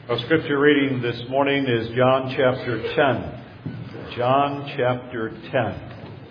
Our scripture reading this morning is John chapter 10. John chapter 10.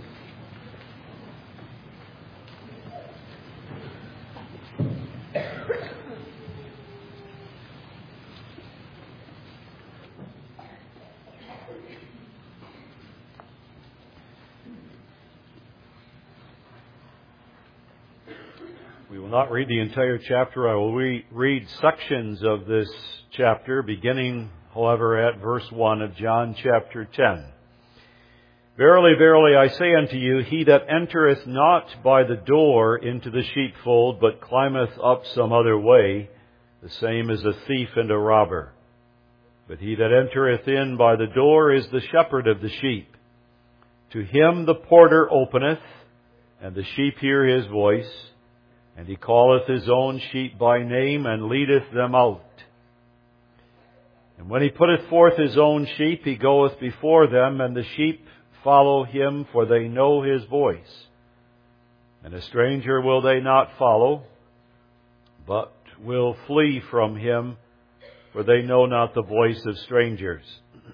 We will not read the entire chapter. I will read sections of this chapter, beginning, however, at verse 1 of John chapter 10. Verily, verily, I say unto you, he that entereth not by the door into the sheepfold, but climbeth up some other way, the same is a thief and a robber. But he that entereth in by the door is the shepherd of the sheep. To him the porter openeth, and the sheep hear his voice. And he calleth his own sheep by name, and leadeth them out. And when he putteth forth his own sheep, he goeth before them, and the sheep follow him, for they know his voice. And a stranger will they not follow, but will flee from him, for they know not the voice of strangers.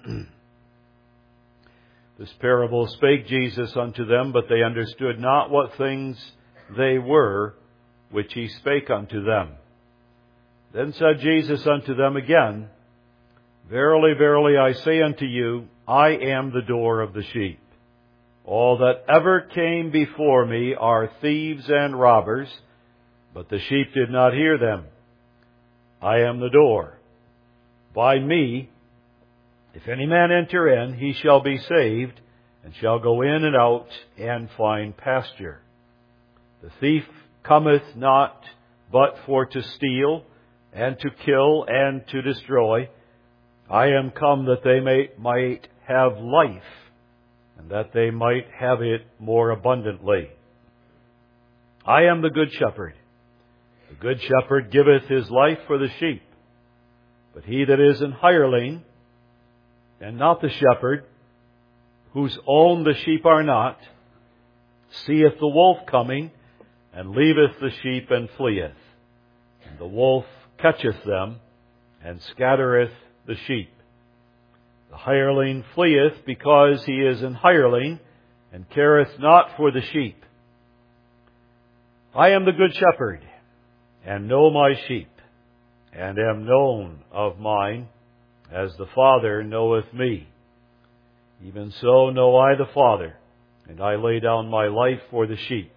This parable spake Jesus unto them, but they understood not what things they were, which he spake unto them. Then said Jesus unto them again, Verily, verily, I say unto you, I am the door of the sheep. All that ever came before me are thieves and robbers, but the sheep did not hear them. I am the door. By me, if any man enter in, he shall be saved, and shall go in and out, and find pasture. The thief cometh not but for to steal, and to kill, and to destroy. I am come that they might have life, and that they might have it more abundantly. I am the good shepherd. The good shepherd giveth his life for the sheep. But he that is an hireling, and not the shepherd, whose own the sheep are not, seeth the wolf coming, and leaveth the sheep, and fleeth. And the wolf catcheth them, and scattereth the sheep. The hireling fleeth, because he is an hireling, and careth not for the sheep. I am the good shepherd, and know my sheep, and am known of mine, as the Father knoweth me. Even so know I the Father, and I lay down my life for the sheep.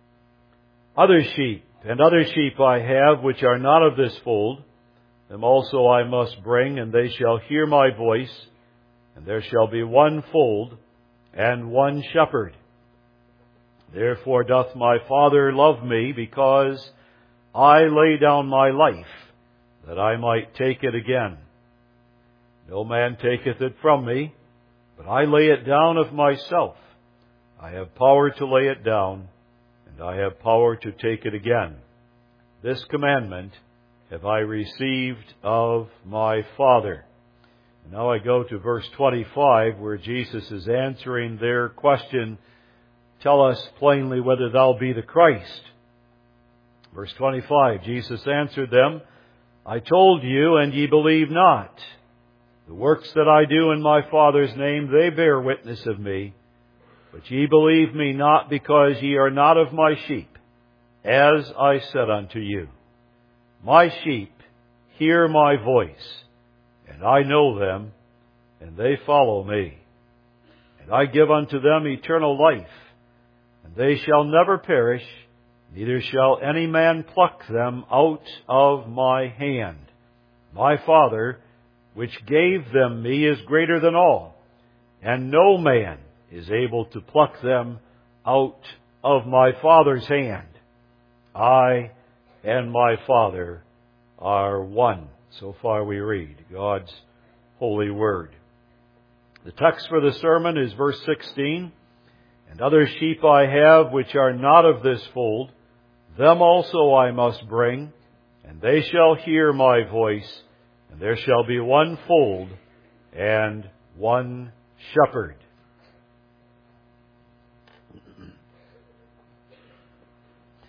Other sheep I have, which are not of this fold, them also I must bring, and they shall hear my voice, and there shall be one fold, and one shepherd. Therefore doth my Father love me, because I lay down my life, that I might take it again. No man taketh it from me, but I lay it down of myself. I have power to lay it down, and I have power to take it again. This commandment have I received of my Father. And now I go to verse 25, where Jesus is answering their question, Tell us plainly whether thou be the Christ. Verse 25, Jesus answered them, I told you, and ye believe not. The works that I do in my Father's name, they bear witness of me. But ye believe me not, because ye are not of my sheep, as I said unto you. My sheep hear my voice, and I know them, and they follow me. And I give unto them eternal life, and they shall never perish, neither shall any man pluck them out of my hand. My Father, which gave them me, is greater than all, and no man is able to pluck them out of my Father's hand. I and my Father are one. So far we read God's holy word. The text for the sermon is verse 16. And other sheep I have, which are not of this fold, them also I must bring, and they shall hear my voice, and there shall be one fold and one shepherd.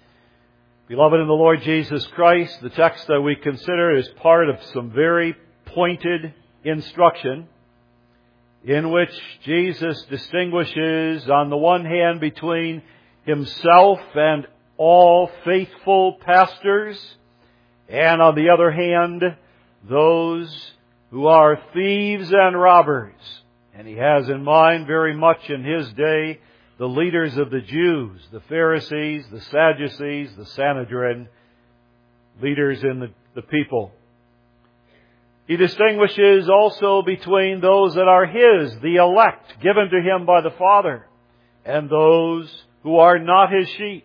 Beloved in the Lord Jesus Christ, the text that we consider is part of some very pointed instruction in which Jesus distinguishes on the one hand between Himself and all faithful pastors, and on the other hand, those who are thieves and robbers. And He has in mind very much in His day the leaders of the Jews, the Pharisees, the Sadducees, the Sanhedrin, leaders in the people. He distinguishes also between those that are His, the elect, given to Him by the Father, and those who are not His sheep.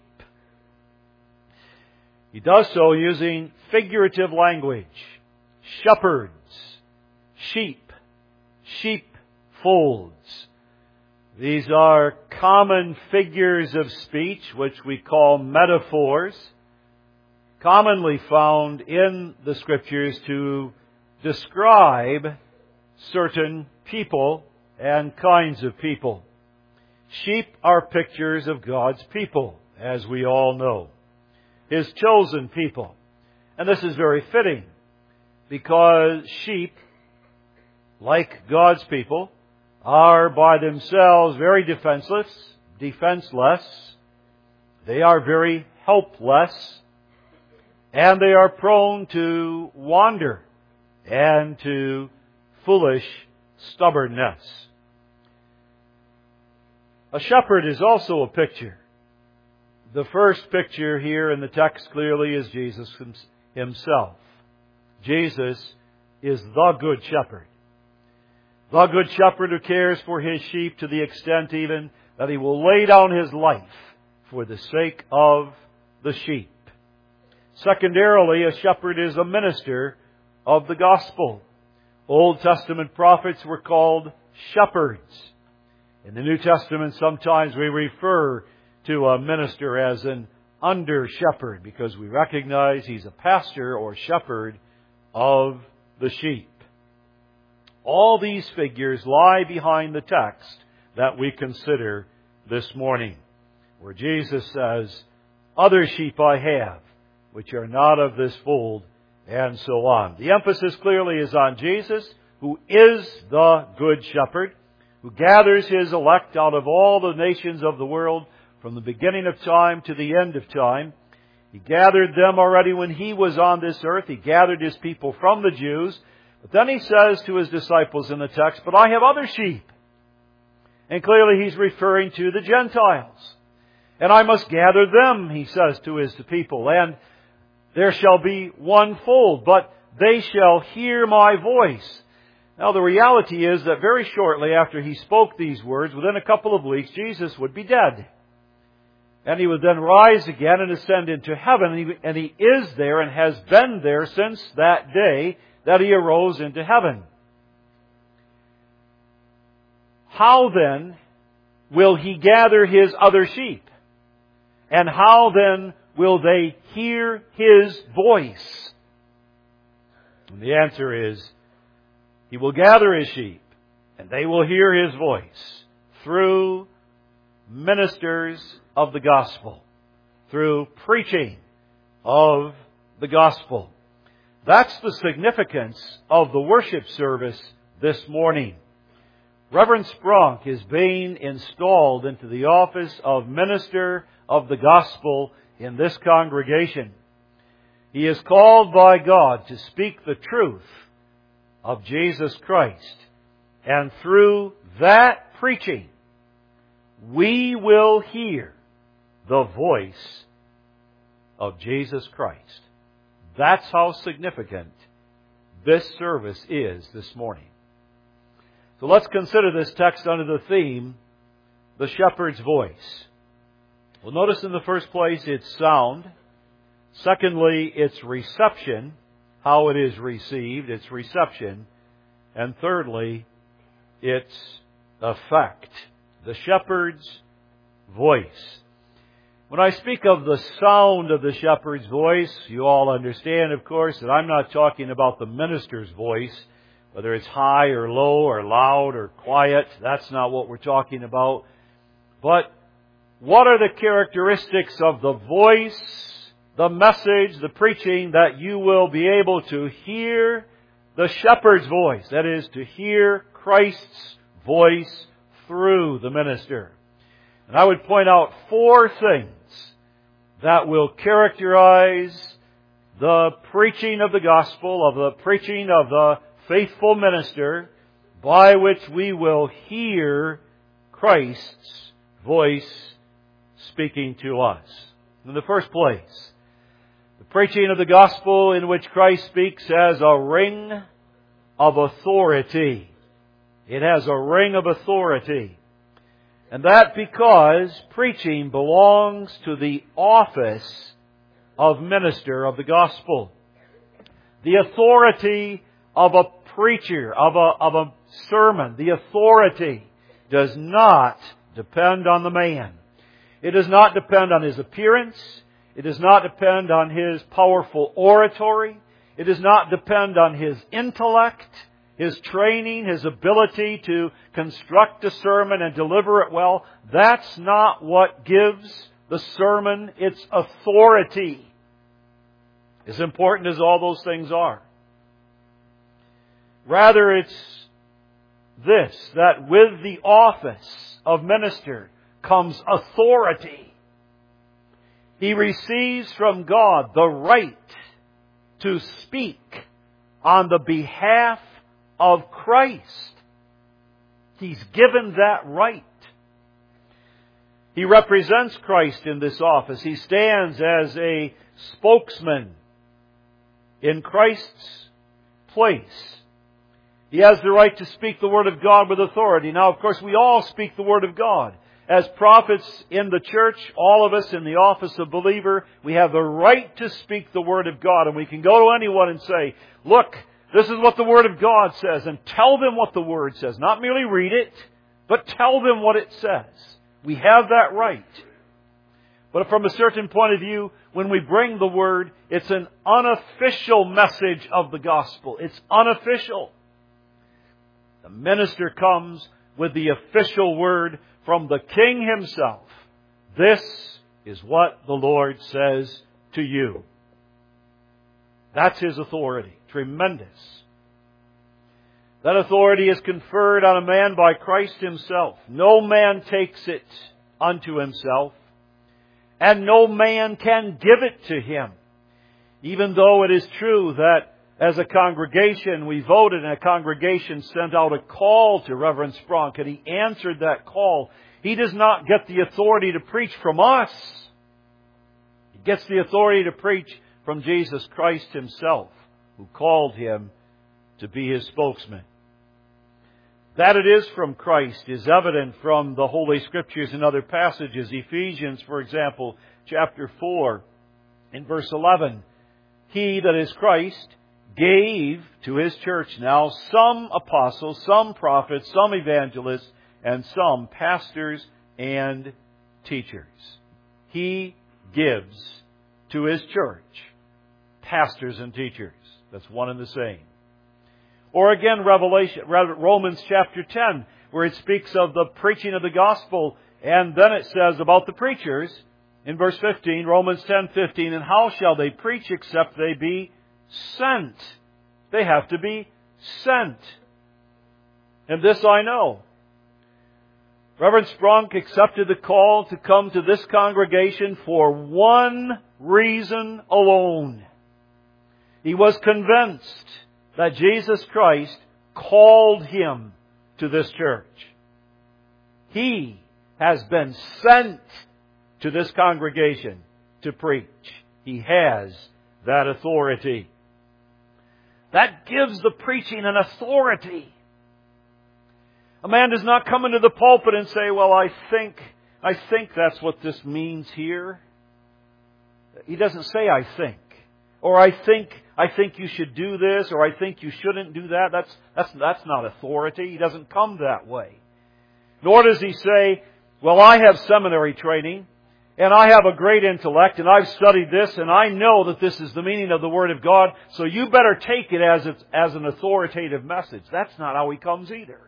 He does so using figurative language. Shepherds, sheep, sheepfolds. These are common figures of speech, which we call metaphors, commonly found in the Scriptures to describe certain people and kinds of people. Sheep are pictures of God's people, as we all know. His chosen people. And this is very fitting, because sheep, like God's people, are by themselves very defenseless. They are very helpless. And they are prone to wander and to foolish stubbornness. A shepherd is also a picture. The first picture here in the text clearly is Jesus Himself. Jesus is the Good Shepherd. The Good Shepherd who cares for His sheep to the extent even that He will lay down His life for the sake of the sheep. Secondarily, a shepherd is a minister of the gospel. Old Testament prophets were called shepherds. In the New Testament, sometimes we refer to a minister as an under-shepherd because we recognize he's a pastor or shepherd of the sheep. All these figures lie behind the text that we consider this morning, where Jesus says, "Other sheep I have, which are not of this fold," and so on. The emphasis clearly is on Jesus, who is the Good Shepherd, who gathers His elect out of all the nations of the world from the beginning of time to the end of time. He gathered them already when He was on this earth. He gathered His people from the Jews. But then He says to His disciples in the text, "But I have other sheep." And clearly He's referring to the Gentiles. "And I must gather them," He says to His people. "And there shall be one fold, but they shall hear my voice." Now the reality is that very shortly after He spoke these words, within a couple of weeks, Jesus would be dead. And He would then rise again and ascend into heaven. And He is there and has been there since that day that He arose into heaven. How then will He gather His other sheep? And how then will they hear His voice? And the answer is, He will gather His sheep, and they will hear His voice through ministers of the gospel, through preaching of the gospel. That's the significance of the worship service this morning. Reverend Spronk is being installed into the office of minister of the gospel in this congregation. He is called by God to speak the truth of Jesus Christ. And through that preaching, we will hear the voice of Jesus Christ. That's how significant this service is this morning. So let's consider this text under the theme, the shepherd's voice. Well, notice in the first place its sound. Secondly, its reception, how it is received, its reception. And thirdly, its effect, the shepherd's voice. When I speak of the sound of the shepherd's voice, you all understand, of course, that I'm not talking about the minister's voice, whether it's high or low or loud or quiet. That's not what we're talking about. But what are the characteristics of the voice, the message, the preaching that you will be able to hear the shepherd's voice. That is, to hear Christ's voice through the minister. And I would point out 4 things that will characterize the preaching of the gospel, of the preaching of the faithful minister, by which we will hear Christ's voice speaking to us. In the first place, the preaching of the gospel in which Christ speaks has a ring of authority. It has a ring of authority. And that because preaching belongs to the office of minister of the gospel. The authority of a preacher, of a sermon, the authority does not depend on the man. It does not depend on his appearance. It does not depend on his powerful oratory. It does not depend on his intellect, his training, his ability to construct a sermon and deliver it well. That's not what gives the sermon its authority, as important as all those things are. Rather, it's this, that with the office of minister comes authority. He receives from God the right to speak on the behalf of Christ. He's given that right. He represents Christ in this office. He stands as a spokesman in Christ's place. He has the right to speak the Word of God with authority. Now, of course, we all speak the Word of God. As prophets in the church, all of us in the office of believer, we have the right to speak the Word of God. And we can go to anyone and say, look, this is what the Word of God says. And tell them what the Word says. Not merely read it, but tell them what it says. We have that right. But from a certain point of view, when we bring the Word, it's an unofficial message of the gospel. It's unofficial. The minister comes with the official word from the King Himself. This is what the Lord says to you. That's His authority. Tremendous. That authority is conferred on a man by Christ Himself. No man takes it unto himself, and no man can give it to him. Even though it is true that as a congregation, we voted and a congregation sent out a call to Reverend Spronk, and he answered that call. He does not get the authority to preach from us. He gets the authority to preach from Jesus Christ Himself, who called him to be His spokesman. That it is from Christ is evident from the Holy Scriptures and other passages. Ephesians, for example, chapter 4, in verse 11. He, that is Christ, gave to His church now some apostles, some prophets, some evangelists, and some pastors and teachers. He gives to His church pastors and teachers. That's one and the same. Or again, Romans chapter 10, where it speaks of the preaching of the gospel, and then it says about the preachers, in verse 15, Romans 10:15, and how shall they preach except they be sent? They have to be sent. And this I know. Reverend Spronk accepted the call to come to this congregation for one reason alone. He was convinced that Jesus Christ called him to this church. He has been sent to this congregation to preach. He has that authority. That gives the preaching an authority. A man does not come into the pulpit and say, well, I think that's what this means here. He doesn't say, I think. Or I think you should do this, or I think you shouldn't do that. That's not authority. He doesn't come that way. Nor does he say, well, I have seminary training, and I have a great intellect, and I've studied this, and I know that this is the meaning of the Word of God, so you better take it as an authoritative message. That's not how he comes either.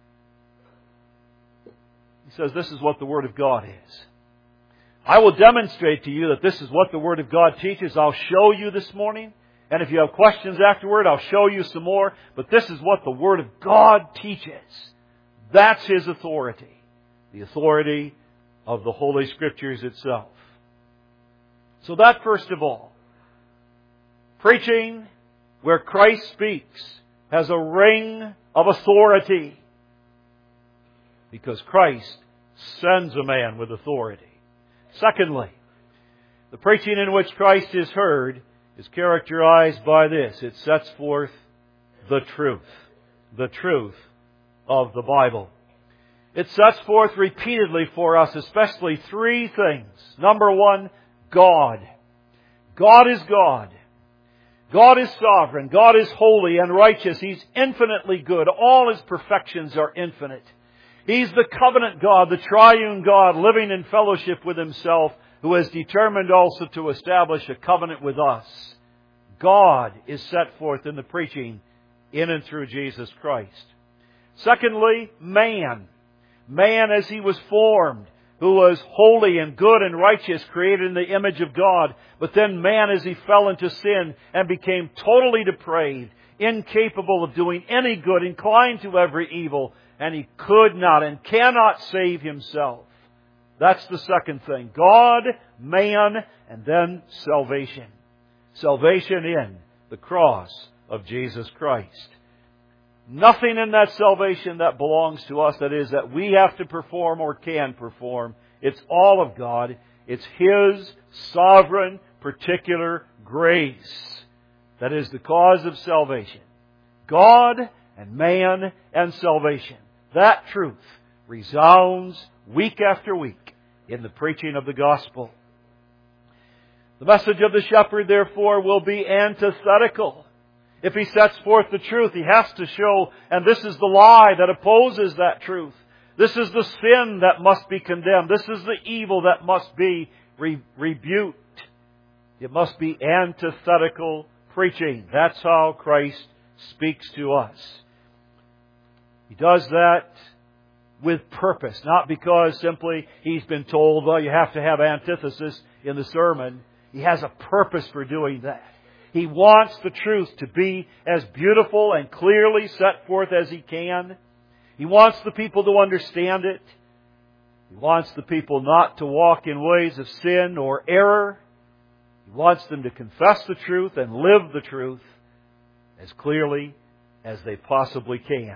He says, this is what the Word of God is. I will demonstrate to you that this is what the Word of God teaches. I'll show you this morning. And if you have questions afterward, I'll show you some more. But this is what the Word of God teaches. That's His authority. The authority of the Holy Scriptures itself. So that first of all. Preaching where Christ speaks has a ring of authority. Because Christ sends a man with authority. Secondly, the preaching in which Christ is heard is characterized by this. It sets forth the truth of the Bible. It sets forth repeatedly for us especially three things. Number one, God. God is God. God is sovereign. God is holy and righteous. He's infinitely good. All His perfections are infinite. He's the covenant God, the triune God, living in fellowship with Himself, who has determined also to establish a covenant with us. God is set forth in the preaching in and through Jesus Christ. Secondly, man. Man as he was formed, who was holy and good and righteous, created in the image of God. But then man as he fell into sin and became totally depraved, incapable of doing any good, inclined to every evil, and he could not and cannot save himself. That's the second thing. God, man, and then salvation. Salvation in the cross of Jesus Christ. Nothing in that salvation that belongs to us, that is, that we have to perform or can perform. It's all of God. It's His sovereign, particular grace that is the cause of salvation. God and man and salvation. That truth resounds week after week in the preaching of the gospel. The message of the shepherd, therefore, will be antithetical. If he sets forth the truth, he has to show, and this is the lie that opposes that truth. This is the sin that must be condemned. This is the evil that must be rebuked. It must be antithetical preaching. That's how Christ speaks to us. He does that with purpose, not because simply He's been told, well, you have to have antithesis in the sermon. He has a purpose for doing that. He wants the truth to be as beautiful and clearly set forth as He can. He wants the people to understand it. He wants the people not to walk in ways of sin or error. He wants them to confess the truth and live the truth as clearly as they possibly can.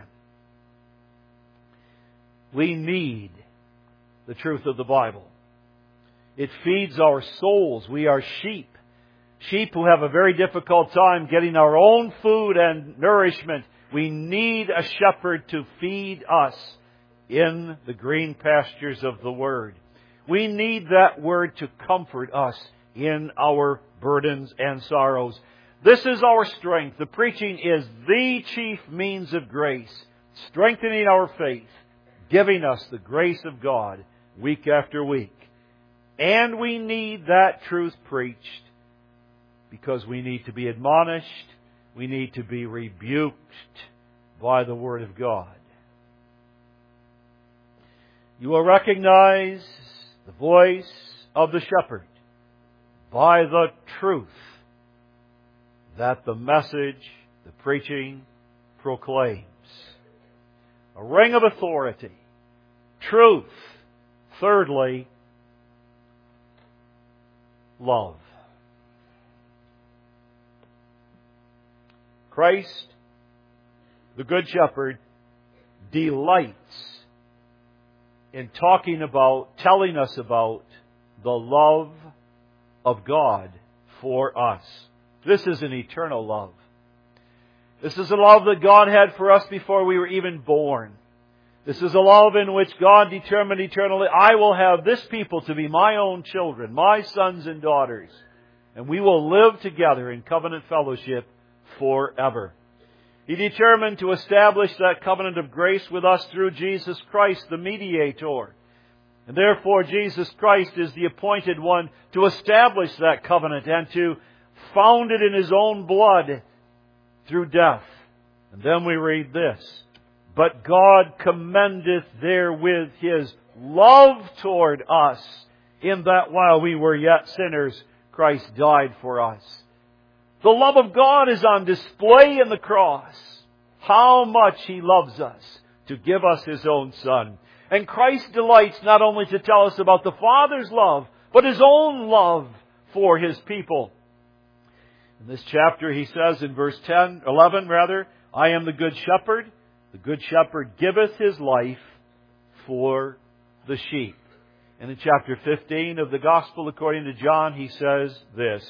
We need the truth of the Bible. It feeds our souls. We are sheep. Sheep who have a very difficult time getting our own food and nourishment. We need a shepherd to feed us in the green pastures of the Word. We need that Word to comfort us in our burdens and sorrows. This is our strength. The preaching is the chief means of grace, strengthening our faith, giving us the grace of God week after week. And we need that truth preached because we need to be admonished, we need to be rebuked by the Word of God. You will recognize the voice of the shepherd by the truth that the message, the preaching, proclaims. A ring of authority. Truth. Thirdly, love. Christ, the Good Shepherd, delights in talking about, telling us about the love of God for us. This is an eternal love. This is a love that God had for us before we were even born. This is a love in which God determined eternally, I will have this people to be my own children, my sons and daughters, and we will live together in covenant fellowship forever. He determined to establish that covenant of grace with us through Jesus Christ, the mediator. And therefore, Jesus Christ is the appointed one to establish that covenant and to found it in His own blood through death. And then we read this. But God commendeth therewith His love toward us, in that while we were yet sinners, Christ died for us. The love of God is on display in the cross. How much He loves us to give us His own Son. And Christ delights not only to tell us about the Father's love, but His own love for His people. In this chapter He says in verse 11, I am the good shepherd. The good shepherd giveth his life for the sheep. And in chapter 15 of the Gospel according to John, He says this,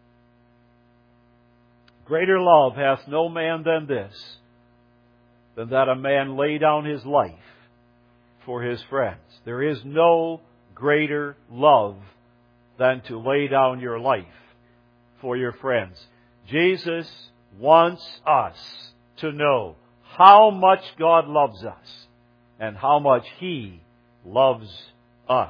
Greater love hath no man than this, than that a man lay down his life for his friends. There is no greater love than to lay down your life for your friends. Jesus wants us to know how much God loves us and how much He loves us.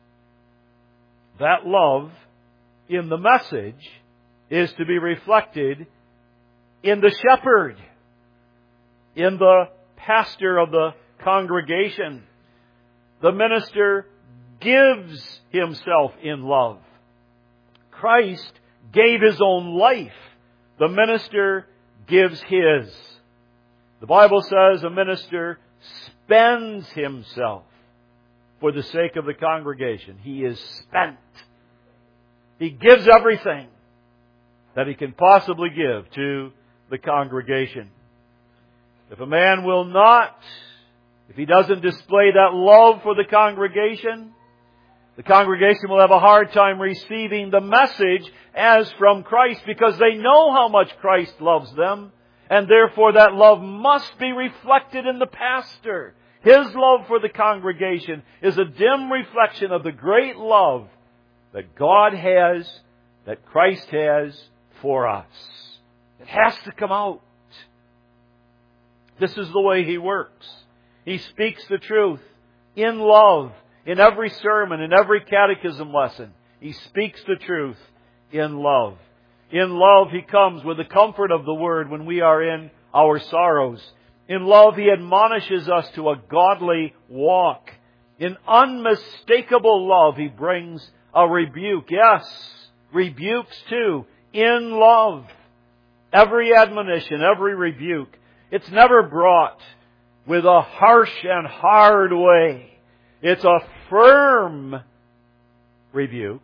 That love in the message is to be reflected in the shepherd, in the pastor of the congregation. The minister gives himself in love. Christ gave His own life. The minister gives his. The Bible says a minister spends himself for the sake of the congregation. He is spent. He gives everything that he can possibly give to the congregation. If a man will not, if he doesn't display that love for the congregation will have a hard time receiving the message as from Christ, because they know how much Christ loves them, and therefore that love must be reflected in the pastor. His love for the congregation is a dim reflection of the great love that God has, that Christ has for us. It has to come out. This is the way He works. He speaks the truth in love. In every sermon, in every catechism lesson, He speaks the truth in love. In love, He comes with the comfort of the Word when we are in our sorrows. In love, He admonishes us to a godly walk. In unmistakable love, He brings a rebuke. Yes, rebukes too, in love. Every admonition, every rebuke, it's never brought with a harsh and hard way. It's a firm rebuke,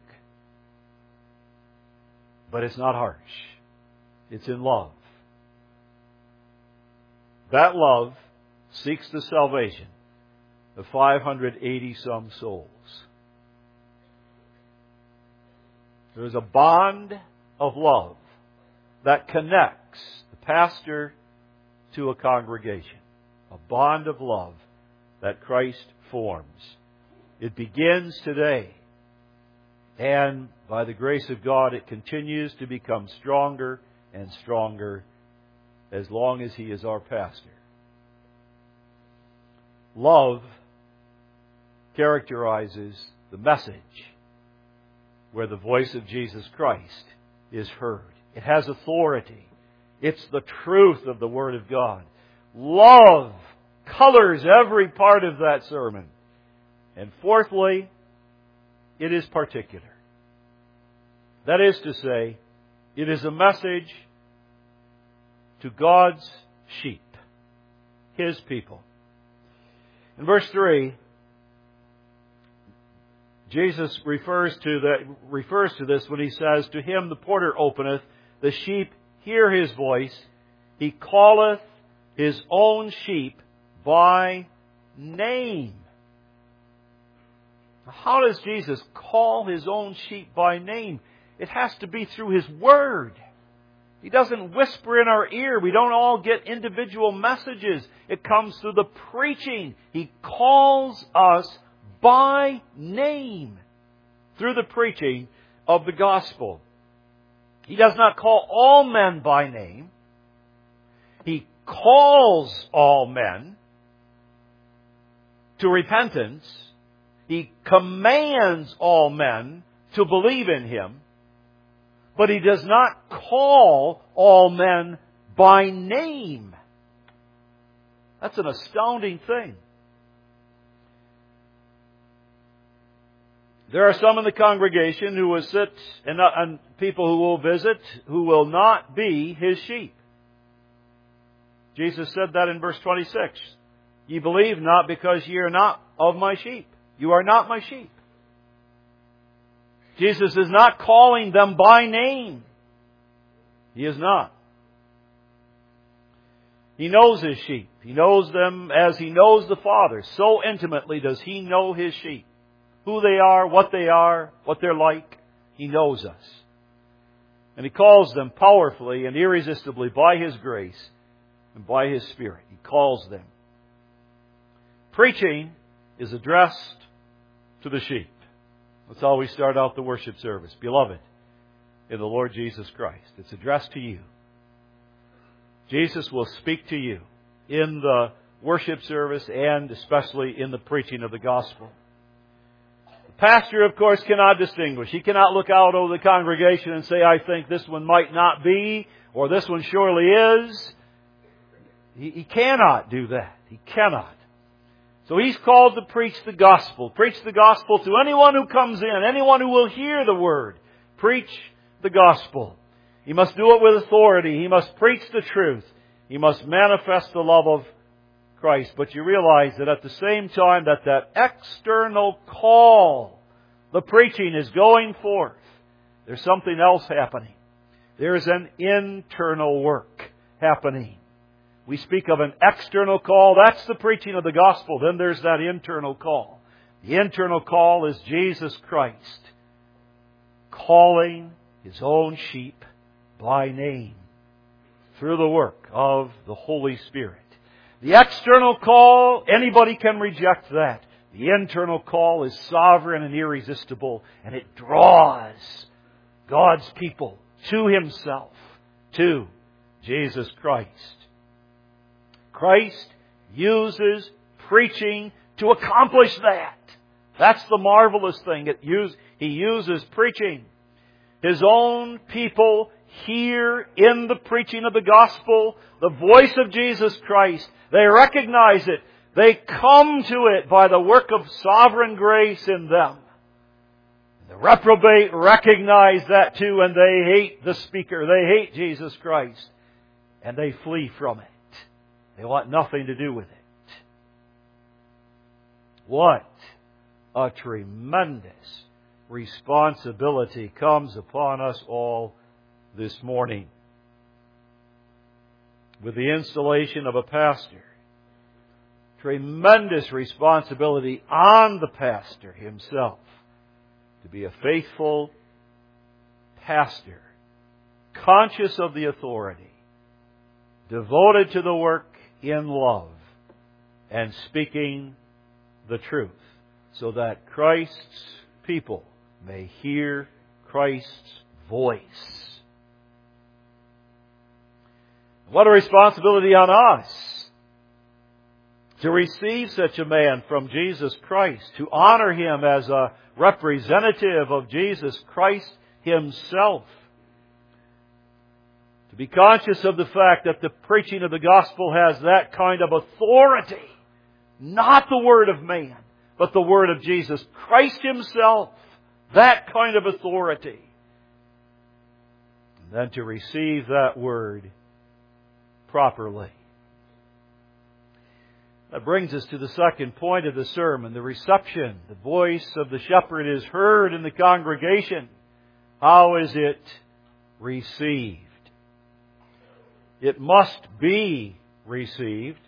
but it's not harsh. It's in love. That love seeks the salvation of 580-some souls. There is a bond of love that connects the pastor to a congregation. A bond of love that Christ forms. It begins today. And by the grace of God, it continues to become stronger and stronger as long as He is our pastor. Love characterizes the message where the voice of Jesus Christ is heard. It has authority. It's the truth of the Word of God. Love colors every part of that sermon. And fourthly, it is particular. That is to say, it is a message to God's sheep, His people. In verse 3, Jesus refers to this when He says, To him the porter openeth, the sheep hear His voice, He calleth His own sheep by name. How does Jesus call His own sheep by name? It has to be through His Word. He doesn't whisper in our ear. We don't all get individual messages. It comes through the preaching. He calls us by name through the preaching of the gospel. He does not call all men by name. He calls all men to repentance. He commands all men to believe in Him. But He does not call all men by name. That's an astounding thing. There are some in the congregation who will sit and people who will visit who will not be His sheep. Jesus said that in verse 26. Ye believe not because ye are not of my sheep. You are not my sheep. Jesus is not calling them by name. He is not. He knows His sheep. He knows them as He knows the Father. So intimately does He know His sheep. Who they are, what they're like. He knows us. And He calls them powerfully and irresistibly by His grace and by His Spirit. He calls them. Preaching is addressed to the sheep. That's how we start out the worship service. Beloved in the Lord Jesus Christ. It's addressed to you. Jesus will speak to you in the worship service and especially in the preaching of the gospel. The pastor, of course, cannot distinguish. He cannot look out over the congregation and say, I think this one might not be, or this one surely is. He cannot do that. He cannot. So He's called to preach the gospel. Preach the gospel to anyone who comes in, anyone who will hear the word. Preach the gospel. He must do it with authority. He must preach the truth. He must manifest the love of Christ. But you realize that at the same time that external call, the preaching is going forth, there's something else happening. There's an internal work happening. We speak of an external call. That's the preaching of the gospel. Then there's that internal call. The internal call is Jesus Christ calling His own sheep by name through the work of the Holy Spirit. The external call, anybody can reject that. The internal call is sovereign and irresistible, and it draws God's people to Himself, to Jesus Christ. Christ uses preaching to accomplish that. That's the marvelous thing. He uses preaching. His own people hear in the preaching of the gospel the voice of Jesus Christ. They recognize it. They come to it by the work of sovereign grace in them. The reprobate recognize that too, and they hate the speaker. They hate Jesus Christ. And they flee from it. They want nothing to do with it. What a tremendous responsibility comes upon us all this morning with the installation of a pastor. Tremendous responsibility on the pastor himself to be a faithful pastor, conscious of the authority, devoted to the work in love, and speaking the truth, so that Christ's people may hear Christ's voice. What a responsibility on us to receive such a man from Jesus Christ, to honor Him as a representative of Jesus Christ Himself. To be conscious of the fact that the preaching of the gospel has that kind of authority. Not the word of man, but the word of Jesus Christ Himself. That kind of authority. And then to receive that word properly. That brings us to the second point of the sermon, the reception. The voice of the shepherd is heard in the congregation. How is it received? It must be received.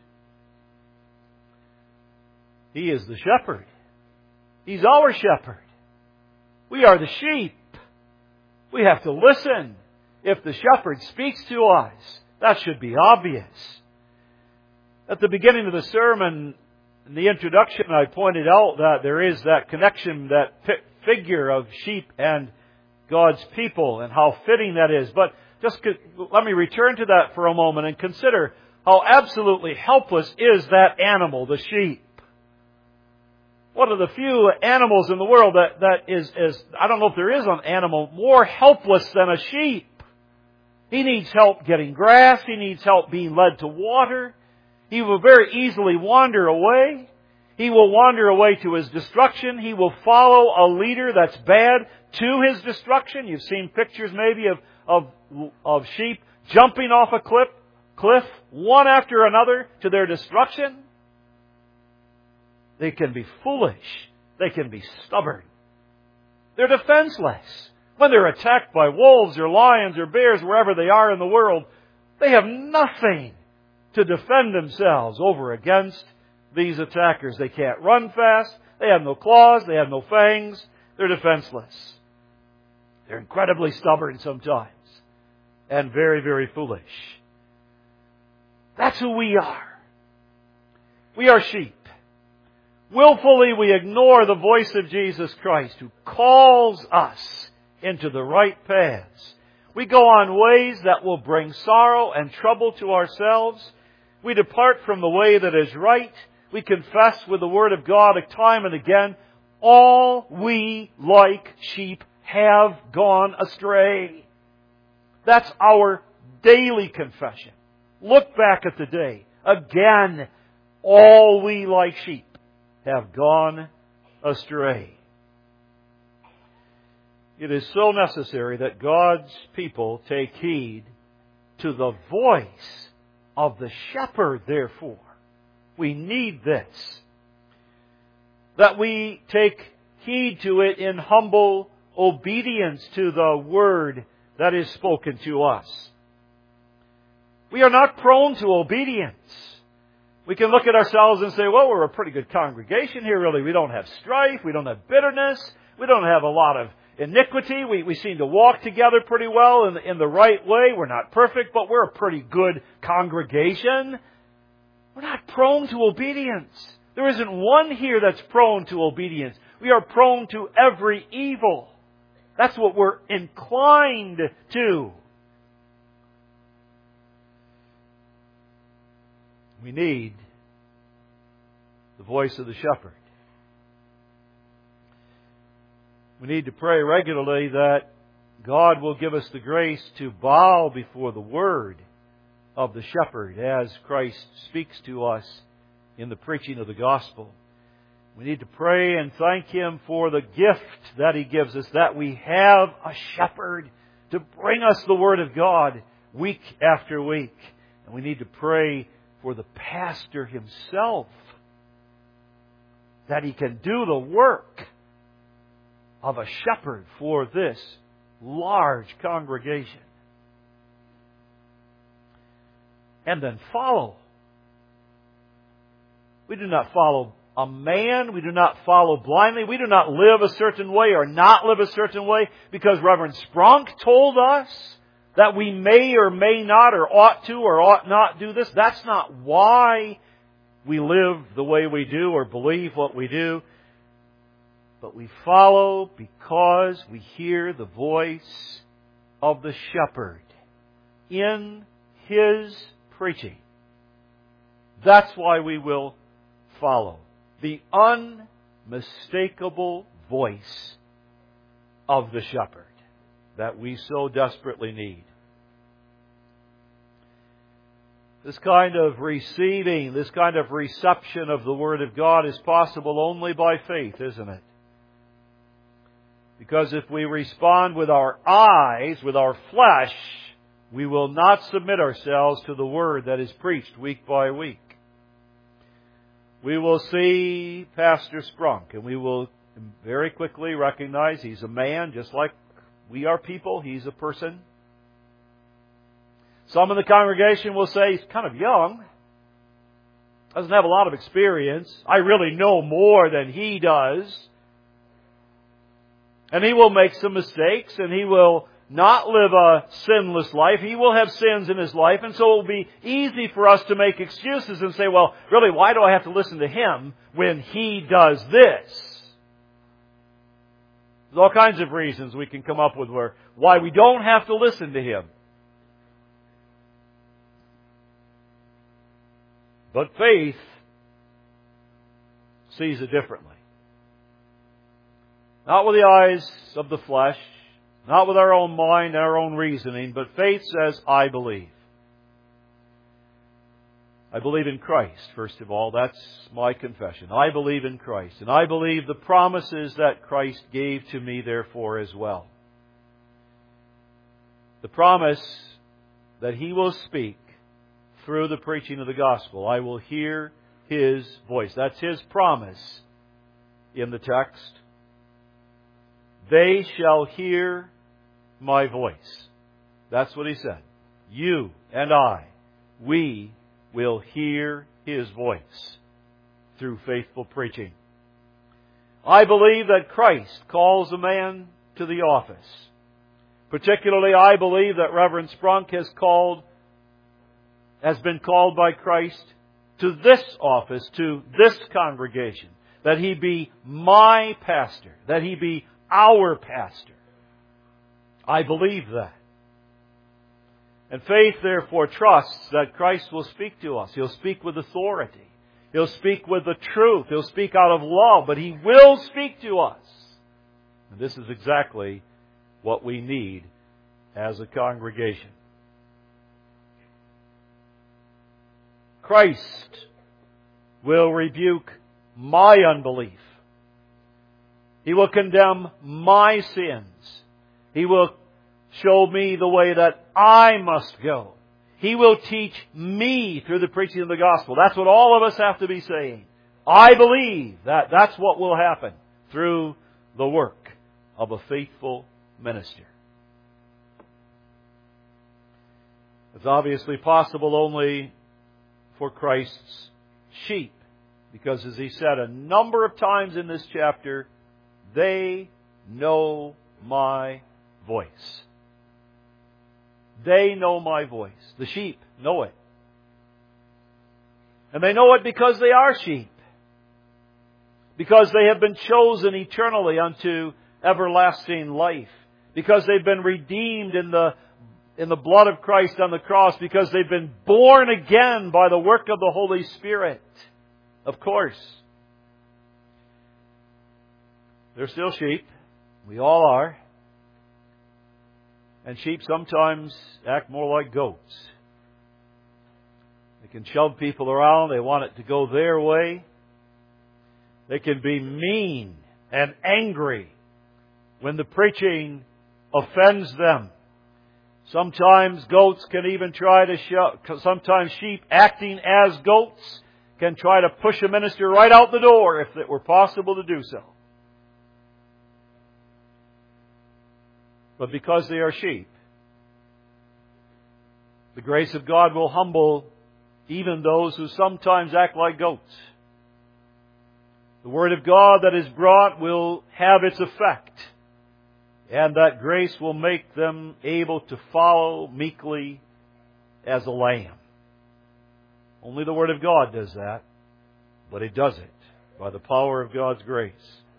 He is the shepherd. He's our shepherd. We are the sheep. We have to listen. If the shepherd speaks to us, that should be obvious. At the beginning of the sermon, in the introduction, I pointed out that there is that connection, that figure of sheep and God's people, and how fitting that is. But just let me return to that for a moment and consider how absolutely helpless is that animal, the sheep. One of the few animals in the world that is, I don't know if there is an animal more helpless than a sheep. He needs help getting grass. He needs help being led to water. He will very easily wander away. He will wander away to his destruction. He will follow a leader that's bad to his destruction. You've seen pictures maybe of sheep jumping off a cliff, one after another, to their destruction. They can be foolish. They can be stubborn. They're defenseless. When they're attacked by wolves or lions or bears, wherever they are in the world, they have nothing to defend themselves over against these attackers. They can't run fast. They have no claws. They have no fangs. They're defenseless. They're incredibly stubborn sometimes and very, very foolish. That's who we are. We are sheep. Willfully we ignore the voice of Jesus Christ, who calls us into the right paths. We go on ways that will bring sorrow and trouble to ourselves. We depart from the way that is right. We confess with the Word of God time and again, all we like sheep have gone astray. That's our daily confession. Look back at the day. Again, all we like sheep have gone astray. It is so necessary that God's people take heed to the voice of the shepherd, therefore. We need this. That we take heed to it in humble obedience to the Word that is spoken to us. We are not prone to obedience. We can look at ourselves and say, well, we're a pretty good congregation here, really. We don't have strife. We don't have bitterness. We don't have a lot of iniquity. We seem to walk together pretty well in the right way. We're not perfect, but we're a pretty good congregation. We're not prone to obedience. There isn't one here that's prone to obedience. We are prone to every evil. That's what we're inclined to. We need the voice of the shepherd. We need to pray regularly that God will give us the grace to bow before the Word of the shepherd as Christ speaks to us in the preaching of the gospel. We need to pray and thank Him for the gift that He gives us, that we have a shepherd to bring us the Word of God week after week. And we need to pray for the pastor himself, that he can do the work of a shepherd for this large congregation. And then follow. We do not follow a man. We do not follow blindly. We do not live a certain way or not live a certain way because Reverend Sprunk told us that we may or may not or ought to or ought not do this. That's not why we live the way we do or believe what we do. But we follow because we hear the voice of the shepherd in his preaching. That's why we will follow. The unmistakable voice of the shepherd that we so desperately need. This kind of receiving, this kind of reception of the Word of God is possible only by faith, isn't it? Because if we respond with our eyes, with our flesh, we will not submit ourselves to the Word that is preached week by week. We will see Pastor Sprunk, and we will very quickly recognize he's a man, just like we are people. He's a person. Some in the congregation will say he's kind of young, doesn't have a lot of experience. I really know more than he does. And he will make some mistakes, and he will not live a sinless life. He will have sins in his life, and so it will be easy for us to make excuses and say, well, really, why do I have to listen to him when he does this? There's all kinds of reasons we can come up with why we don't have to listen to him. But faith sees it differently. Not with the eyes of the flesh, not with our own mind, our own reasoning, but faith says, I believe. I believe in Christ, first of all. That's my confession. I believe in Christ. And I believe the promises that Christ gave to me, therefore, as well. The promise that He will speak through the preaching of the gospel. I will hear His voice. That's His promise in the text. They shall hear my voice. That's what He said. You and I, we will hear His voice through faithful preaching. I believe that Christ calls a man to the office. Particularly, I believe that Reverend Sprunk has been called by Christ to this office, to this congregation, that he be my pastor, that he be our pastor. I believe that. And faith, therefore, trusts that Christ will speak to us. He'll speak with authority. He'll speak with the truth. He'll speak out of love, but He will speak to us. And this is exactly what we need as a congregation. Christ will rebuke my unbelief. He will condemn my sins. He will show me the way that I must go. He will teach me through the preaching of the gospel. That's what all of us have to be saying. I believe that that's what will happen through the work of a faithful minister. It's obviously possible only for Christ's sheep, because as He said a number of times in this chapter, they know my voice. They know my voice. The sheep know it. And they know it because they are sheep. Because they have been chosen eternally unto everlasting life. Because they've been redeemed in the blood of Christ on the cross. Because they've been born again by the work of the Holy Spirit. Of course. They're still sheep. We all are. And sheep sometimes act more like goats. They can shove people around. They want it to go their way. They can be mean and angry when the preaching offends them. Sometimes goats can even try to sometimes sheep acting as goats can try to push a minister right out the door if it were possible to do so. But because they are sheep, the grace of God will humble even those who sometimes act like goats. The Word of God that is brought will have its effect, and that grace will make them able to follow meekly as a lamb. Only the Word of God does that, but it does it by the power of God's grace.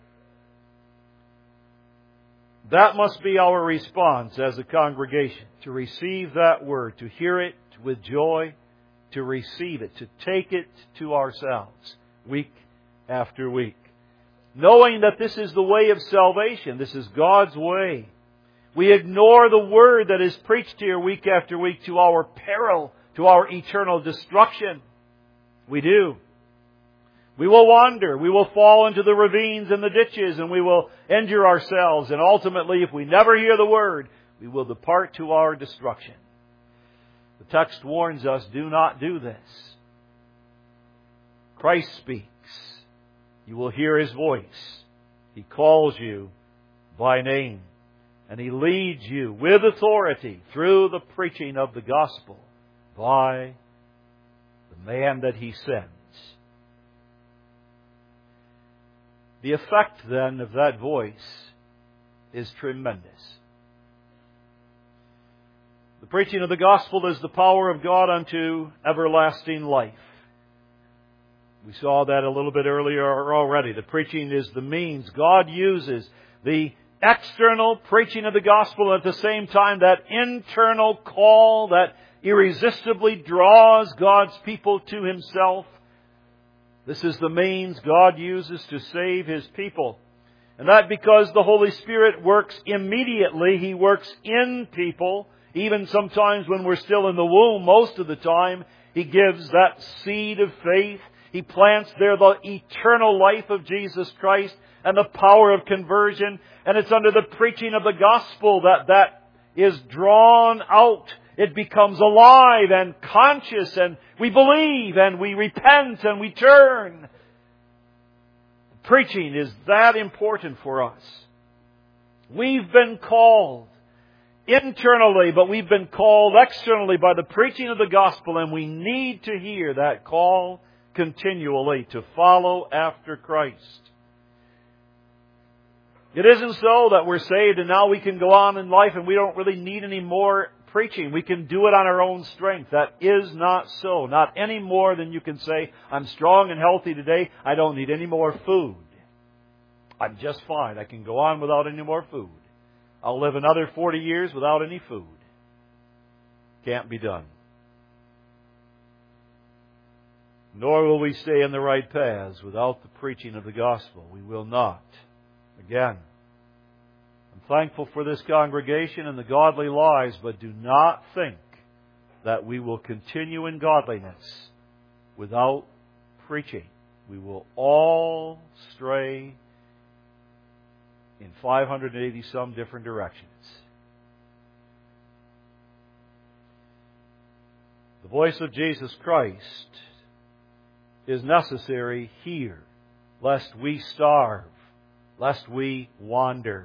That must be our response as a congregation, to receive that Word, to hear it with joy, to receive it, to take it to ourselves week after week. Knowing that this is the way of salvation, this is God's way. We ignore the Word that is preached here week after week to our peril, to our eternal destruction. We do. We will wander. We will fall into the ravines and the ditches, and we will injure ourselves. And ultimately, if we never hear the Word, we will depart to our destruction. The text warns us, do not do this. Christ speaks. You will hear His voice. He calls you by name. And He leads you with authority through the preaching of the gospel by the man that He sends. The effect, then, of that voice is tremendous. The preaching of the gospel is the power of God unto everlasting life. We saw that a little bit earlier already. The preaching is the means. God uses the external preaching of the gospel, at the same time that internal call that irresistibly draws God's people to Himself. This is the means God uses to save His people. And that because the Holy Spirit works immediately. He works in people, even sometimes when we're still in the womb. Most of the time, He gives that seed of faith. He plants there the eternal life of Jesus Christ and the power of conversion. And it's under the preaching of the gospel that is drawn out. It becomes alive and conscious, and we believe and we repent and we turn. Preaching is that important for us. We've been called internally, but we've been called externally by the preaching of the gospel, and we need to hear that call continually to follow after Christ. It isn't so that we're saved and now we can go on in life and we don't really need any more preaching. We can do it on our own strength. That is not so. Not any more than you can say, I'm strong and healthy today. I don't need any more food. I'm just fine. I can go on without any more food. I'll live another 40 years without any food. Can't be done. Nor will we stay in the right paths without the preaching of the gospel. We will not. Again, I'm thankful for this congregation and the godly lives, but do not think that we will continue in godliness without preaching. We will all stray in 580 some different directions. The voice of Jesus Christ is necessary here, lest we starve, lest we wander.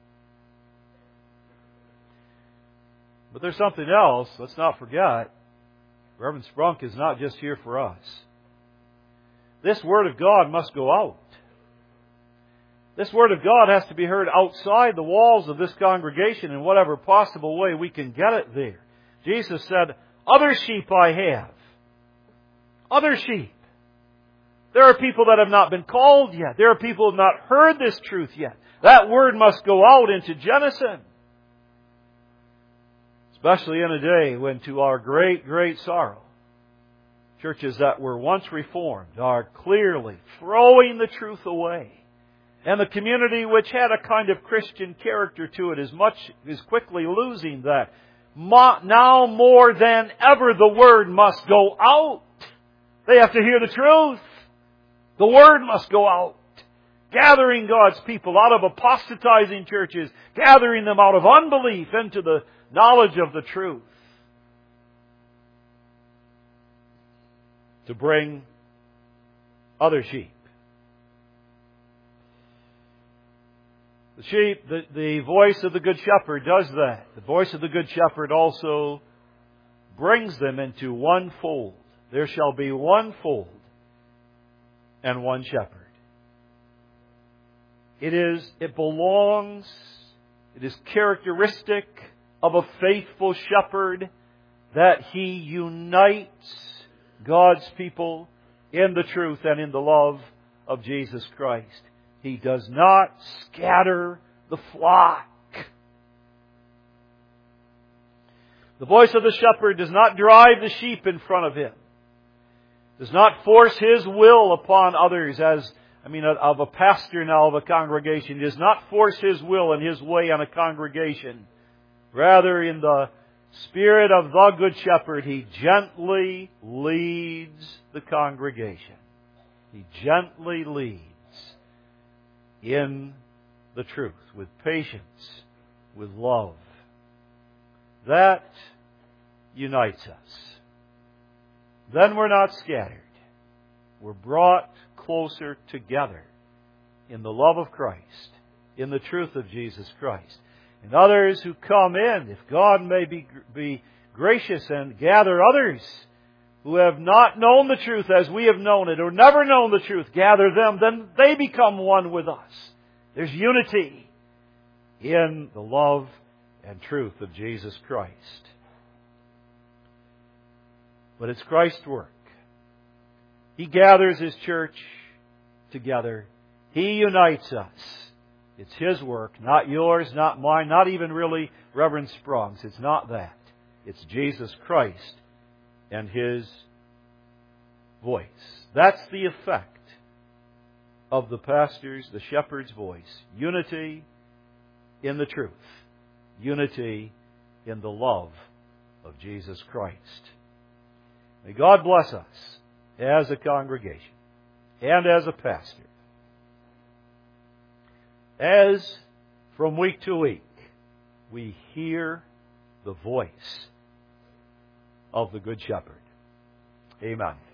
But there's something else. Let's not forget, Reverend Sprunk is not just here for us. This Word of God must go out. This Word of God has to be heard outside the walls of this congregation in whatever possible way we can get it there. Jesus said, other sheep I have. Other sheep. There are people that have not been called yet. There are people who have not heard this truth yet. That Word must go out into Jenison. Especially in a day when, to our great, great sorrow, churches that were once reformed are clearly throwing the truth away. And the community which had a kind of Christian character to it is quickly losing that. Now more than ever, the Word must go out. They have to hear the truth. The Word must go out. Gathering God's people out of apostatizing churches, gathering them out of unbelief into the knowledge of the truth. To bring other sheep. The voice of the Good Shepherd does that. The voice of the Good Shepherd also brings them into one fold. There shall be one fold and one shepherd. It is characteristic of a faithful shepherd that he unites God's people in the truth and in the love of Jesus Christ. He does not scatter the flock. The voice of the shepherd does not drive the sheep in front of him. Does not force his will upon others of a pastor now of a congregation. He does not force his will and his way on a congregation. Rather, in the spirit of the Good Shepherd, he gently leads the congregation. He gently leads in the truth, with patience, with love. That unites us. Then we're not scattered. We're brought closer together in the love of Christ, in the truth of Jesus Christ. And others who come in, if God may be gracious and gather others who have not known the truth as we have known it, or never known the truth, gather them, then they become one with us. There's unity in the love and truth of Jesus Christ. But it's Christ's work. He gathers His church together. He unites us. It's His work, not yours, not mine, not even really Reverend Sprung's. It's not that. It's Jesus Christ and His voice. That's the effect of the pastor's, the shepherd's voice. Unity in the truth. Unity in the love of Jesus Christ. May God bless us as a congregation and as a pastor, as from week to week we hear the voice of the Good Shepherd. Amen.